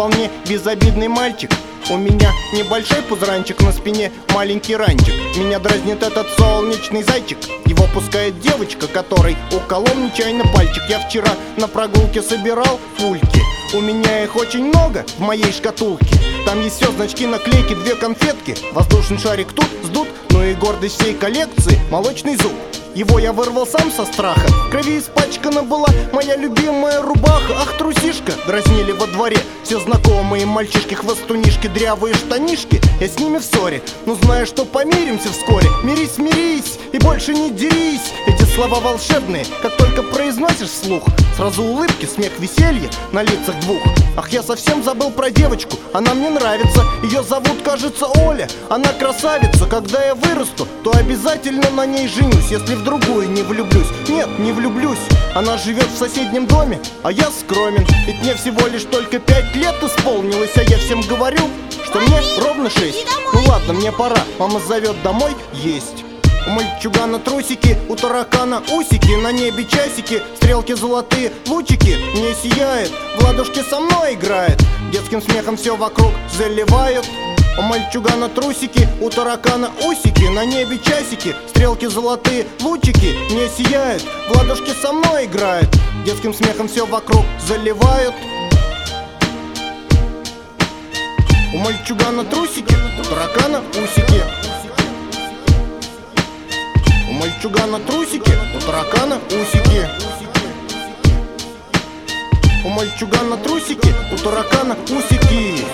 вполне безобидный мальчик. У меня небольшой пузранчик, на спине маленький ранчик. Меня дразнит этот солнечный зайчик. Его пускает девочка, которой уколол нечаянно пальчик. Я вчера на прогулке собирал пульки. У меня их очень много в моей шкатулке. Там есть все, значки, наклейки, 2 конфетки. Воздушный шарик тут сдут, ну и гордость всей коллекции — молочный зуб. Его я вырвал сам со страха. В крови испачкана была моя любимая рубаха. Ах, трусишка, дразнили во дворе все знакомые мальчишки, хвостунишки, дрявые штанишки. Я с ними в ссоре, но знаю, что помиримся вскоре. Мирись, мирись и больше не дерись. Эти слова волшебные, как только произносишь вслух, сразу улыбки, смех, веселье на лицах двух. Ах, я совсем забыл про девочку, она мне нравится. Ее зовут, кажется, Оля, она красавица. Когда я вырасту, то обязательно на ней женюсь. Если в другую не влюблюсь, нет, не влюблюсь. Она живет в соседнем доме, а я скромен. Ведь мне всего лишь только 5 лет исполнилось. А я всем говорю, что мне ровно 6. Ну ладно, мне пора, мама зовет домой есть. У мальчугана трусики, у таракана усики, на небе часики, стрелки золотые, лучики. Мне сияет, в ладошки со мной играет, детским смехом все вокруг заливают. У мальчугана трусики, у таракана усики, на небе часики, стрелки золотые, лучики. Мне сияет, в ладошки со мной играет, детским смехом все вокруг заливают. У мальчугана трусики, у таракана усики. У мальчугана трусики, у таракана усики. У мальчугана трусики, у таракана усики.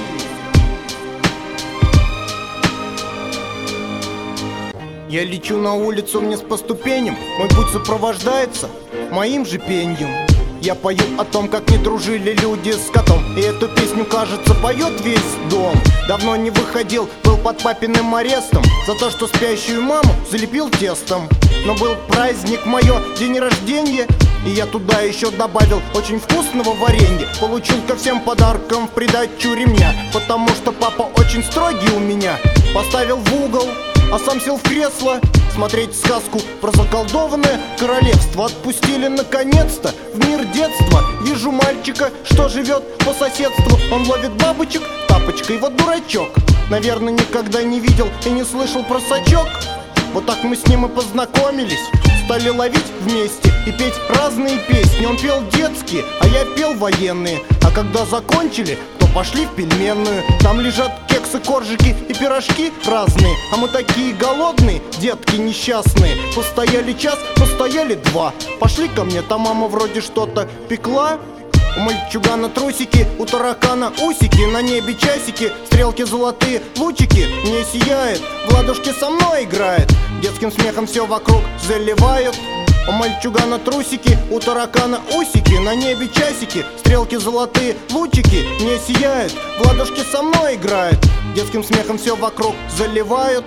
Я лечу на улицу вниз по ступеням, мой путь сопровождается моим же пеньем. Я пою о том, как не дружили люди с котом, и эту песню, кажется, поет весь дом. Давно не выходил, был под папиным арестом за то, что спящую маму залепил тестом. Но был праздник, мое день рождения, и я туда еще добавил очень вкусного варенья. Получил ко всем подаркам в придачу ремня, потому что папа очень строгий у меня. Поставил в угол, а сам сел в кресло смотреть сказку про заколдованное королевство. Отпустили наконец-то в мир детства. Вижу мальчика, что живет по соседству. Он ловит бабочек тапочкой, вот дурачок. Наверное, никогда не видел и не слышал про сачок. Вот так мы с ним и познакомились, стали ловить вместе и петь разные песни. Он пел детские, а я пел военные. А когда закончили, то пошли в пельменную. Там лежат кексы, коржики и пирожки разные. А мы такие голодные, детки несчастные. Постояли час, постояли 2. Пошли ко мне, там мама вроде что-то пекла. У мальчугана трусики, у таракана усики, на небе часики, стрелки золотые, лучики. Мне сияет, в ладошки со мной играет, детским смехом все вокруг заливают. У мальчугана трусики, у таракана усики, на небе часики, стрелки золотые, лучики. Мне сияет, в ладошки со мной играет, детским смехом все вокруг заливают.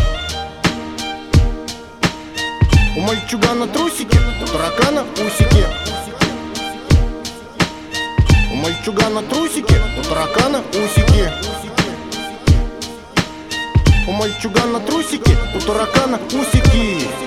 У мальчугана трусики, у таракана усики. У мальчугана трусики, у таракана усики. У мальчугана трусики, у таракана усики.